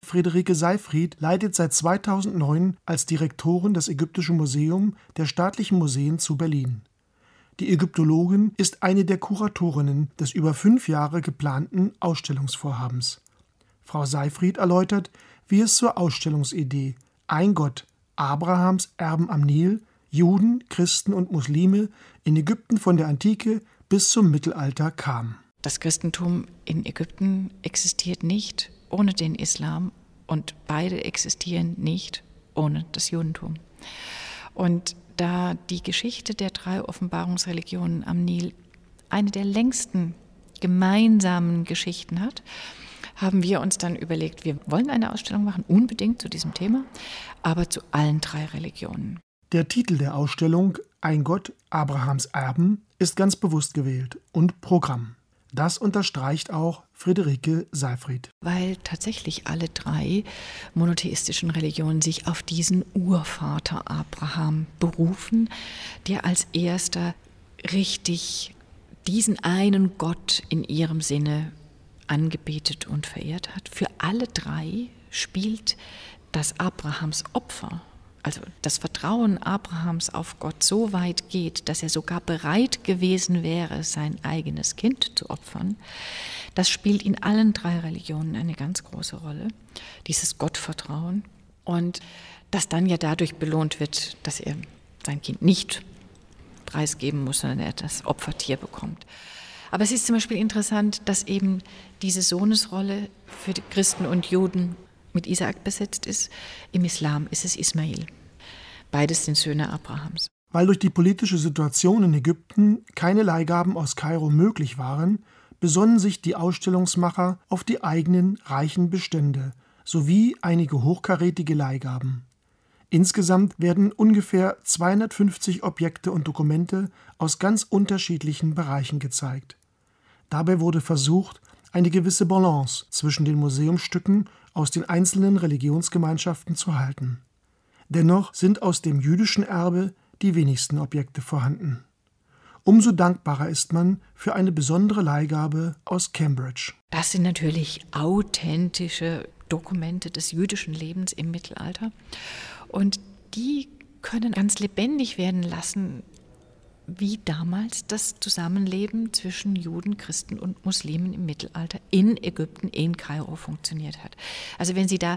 Friederike Seyfried leitet seit 2009 als Direktorin das Ägyptische Museum der Staatlichen Museen zu Berlin. Die Ägyptologin ist eine der Kuratorinnen des über 5 Jahre geplanten Ausstellungsvorhabens. Frau Seyfried erläutert, wie es zur Ausstellungsidee »Ein Gott, Abrahams Erben am Nil, Juden, Christen und Muslime in Ägypten von der Antike bis zum Mittelalter« kam. Das Christentum in Ägypten existiert nicht ohne den Islam und beide existieren nicht ohne das Judentum. Und da die Geschichte der 3 Offenbarungsreligionen am Nil eine der längsten gemeinsamen Geschichten hat, haben wir uns dann überlegt, wir wollen eine Ausstellung machen, unbedingt zu diesem Thema, aber zu allen 3 Religionen. Der Titel der Ausstellung »Ein Gott, Abrahams Erben« ist ganz bewusst gewählt und Programm. Das unterstreicht auch Friederike Seyfried. Weil tatsächlich alle 3 monotheistischen Religionen sich auf diesen Urvater Abraham berufen, der als erster richtig diesen einen Gott in ihrem Sinne angebetet und verehrt hat. Für alle 3 spielt das Abrahams Opfer, also das Vertrauen Abrahams auf Gott so weit geht, dass er sogar bereit gewesen wäre, sein eigenes Kind zu opfern, das spielt in allen 3 Religionen eine ganz große Rolle, dieses Gottvertrauen. Und das dann ja dadurch belohnt wird, dass er sein Kind nicht preisgeben muss, sondern er das Opfertier bekommt. Aber es ist zum Beispiel interessant, dass eben diese Sohnesrolle für die Christen und Juden mit Isaak besetzt ist. Im Islam ist es Ismail. Beides sind Söhne Abrahams. Weil durch die politische Situation in Ägypten keine Leihgaben aus Kairo möglich waren, besonnen sich die Ausstellungsmacher auf die eigenen reichen Bestände sowie einige hochkarätige Leihgaben. Insgesamt werden ungefähr 250 Objekte und Dokumente aus ganz unterschiedlichen Bereichen gezeigt. Dabei wurde versucht, eine gewisse Balance zwischen den Museumsstücken aus den einzelnen Religionsgemeinschaften zu halten. Dennoch sind aus dem jüdischen Erbe die wenigsten Objekte vorhanden. Umso dankbarer ist man für eine besondere Leihgabe aus Cambridge. Das sind natürlich authentische Dokumente des jüdischen Lebens im Mittelalter. Und die können ganz lebendig werden lassen, wie damals das Zusammenleben zwischen Juden, Christen und Muslimen im Mittelalter in Ägypten, in Kairo funktioniert hat. Also wenn Sie da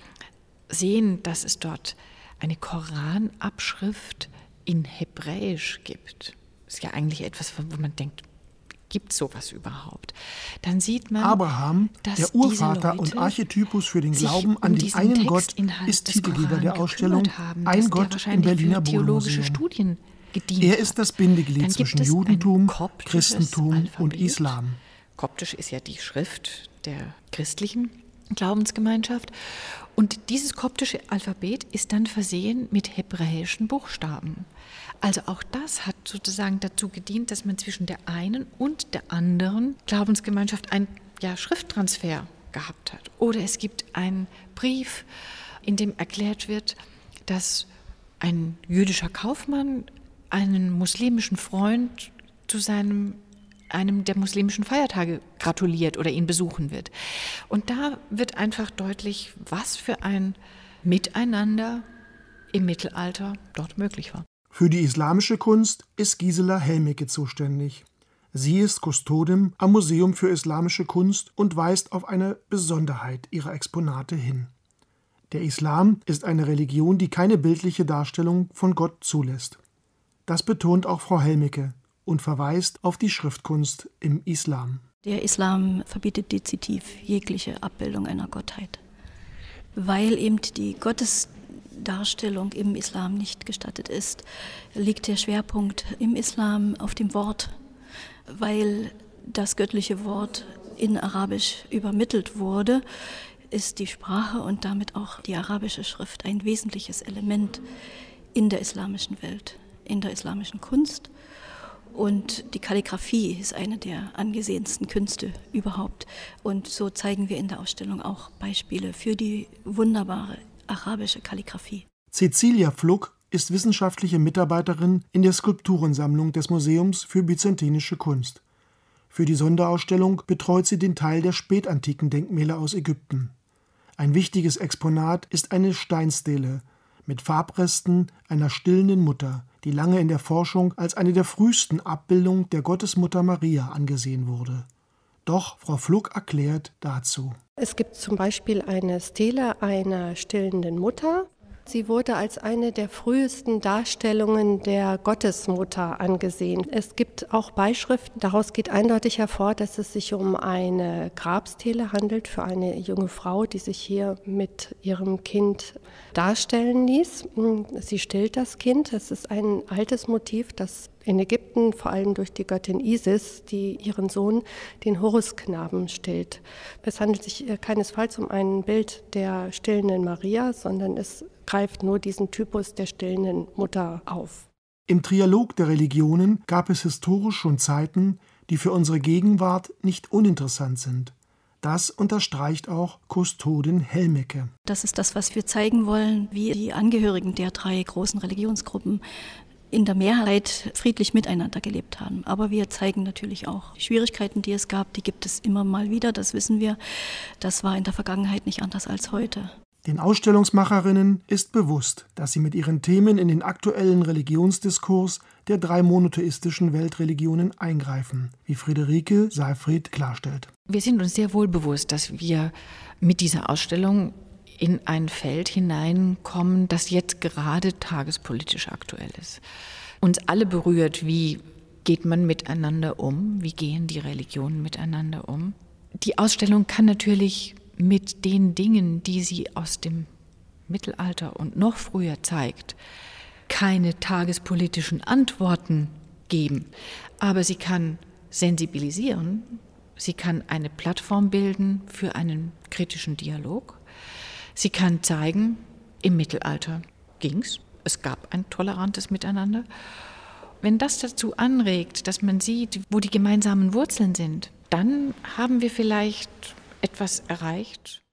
sehen, dass es dort eine Koranabschrift in Hebräisch gibt, ist ja eigentlich etwas, wo man denkt, gibt es sowas überhaupt? Dann sieht man, Abraham, der Urvater und Archetypus für den Glauben an den einen Gott, ist Titelgeber der Ausstellung »Ein Gott im Berliner Bodenmuseum«. Er ist das Bindeglied zwischen Judentum, Christentum und Islam. Koptisch ist ja die Schrift der christlichen Glaubensgemeinschaft. Und dieses koptische Alphabet ist dann versehen mit hebräischen Buchstaben. Also auch das hat sozusagen dazu gedient, dass man zwischen der einen und der anderen Glaubensgemeinschaft einen Schrifttransfer gehabt hat. Oder es gibt einen Brief, in dem erklärt wird, dass ein jüdischer Kaufmann einen muslimischen Freund zu einem der muslimischen Feiertage gratuliert oder ihn besuchen wird. Und da wird einfach deutlich, was für ein Miteinander im Mittelalter dort möglich war. Für die islamische Kunst ist Gisela Helmicke zuständig. Sie ist Kustodin am Museum für Islamische Kunst und weist auf eine Besonderheit ihrer Exponate hin. Der Islam ist eine Religion, die keine bildliche Darstellung von Gott zulässt. Das betont auch Frau Helmicke und verweist auf die Schriftkunst im Islam. Der Islam verbietet dezidiv jegliche Abbildung einer Gottheit, weil eben die Gottesdarstellung im Islam nicht gestattet ist, liegt der Schwerpunkt im Islam auf dem Wort, weil das göttliche Wort in Arabisch übermittelt wurde, ist die Sprache und damit auch die arabische Schrift ein wesentliches Element in der islamischen Welt, in der islamischen Kunst. Und die Kalligraphie ist eine der angesehensten Künste überhaupt. Und so zeigen wir in der Ausstellung auch Beispiele für die wunderbare arabische Kalligraphie. Cecilia Pflug ist wissenschaftliche Mitarbeiterin in der Skulpturensammlung des Museums für byzantinische Kunst. Für die Sonderausstellung betreut sie den Teil der spätantiken Denkmäler aus Ägypten. Ein wichtiges Exponat ist eine Steinstele mit Farbresten einer stillenden Mutter, die lange in der Forschung als eine der frühesten Abbildungen der Gottesmutter Maria angesehen wurde. Doch Frau Fluck erklärt dazu. Es gibt zum Beispiel eine Stele einer stillenden Mutter. Sie wurde als eine der frühesten Darstellungen der Gottesmutter angesehen. Es gibt auch Beischriften, daraus geht eindeutig hervor, dass es sich um eine Grabstele handelt für eine junge Frau, die sich hier mit ihrem Kind darstellen ließ. Sie stillt das Kind. Es ist ein altes Motiv, das in Ägypten vor allem durch die Göttin Isis, die ihren Sohn, den Horusknaben, stillt. Es handelt sich keinesfalls um ein Bild der stillenden Maria, sondern es greift nur diesen Typus der stillenden Mutter auf. Im Trialog der Religionen gab es historisch schon Zeiten, die für unsere Gegenwart nicht uninteressant sind. Das unterstreicht auch Kustodin Helmecke. Das ist das, was wir zeigen wollen, wie die Angehörigen der 3 großen Religionsgruppen in der Mehrheit friedlich miteinander gelebt haben. Aber wir zeigen natürlich auch die Schwierigkeiten, die es gab. Die gibt es immer mal wieder, das wissen wir. Das war in der Vergangenheit nicht anders als heute. Den Ausstellungsmacherinnen ist bewusst, dass sie mit ihren Themen in den aktuellen Religionsdiskurs der 3 monotheistischen Weltreligionen eingreifen, wie Friederike Seyfried klarstellt. Wir sind uns sehr wohl bewusst, dass wir mit dieser Ausstellung in ein Feld hineinkommen, das jetzt gerade tagespolitisch aktuell ist. Uns alle berührt, wie geht man miteinander um, wie gehen die Religionen miteinander um. Die Ausstellung kann natürlich mit den Dingen, die sie aus dem Mittelalter und noch früher zeigt, keine tagespolitischen Antworten geben. Aber sie kann sensibilisieren, sie kann eine Plattform bilden für einen kritischen Dialog. Sie kann zeigen, im Mittelalter ging's, es gab ein tolerantes Miteinander. Wenn das dazu anregt, dass man sieht, wo die gemeinsamen Wurzeln sind, dann haben wir vielleicht etwas erreicht,